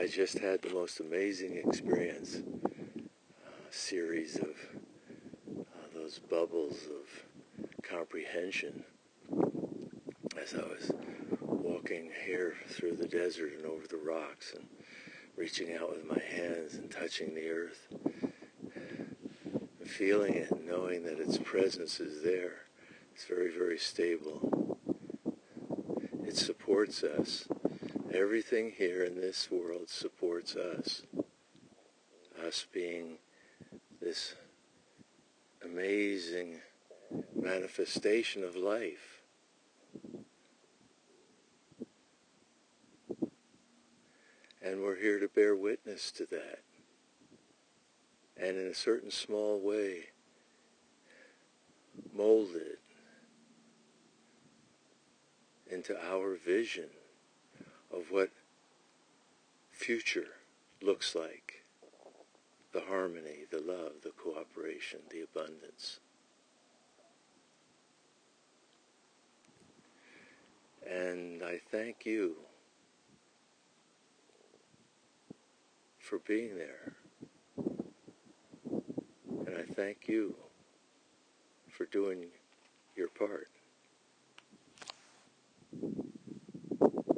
I just had the most amazing experience, a series of those bubbles of comprehension as I was walking here through the desert and over the rocks and reaching out with my hands and touching the earth, and feeling it and knowing that its presence is there. It's very, very stable. It supports us. Everything here in this world supports us. Us being this amazing manifestation of life. And we're here to bear witness to that. And in a certain small way, mold it into our vision of what future looks like. The harmony, the love, the cooperation, the abundance. And I thank you for being there. And I thank you for doing your part.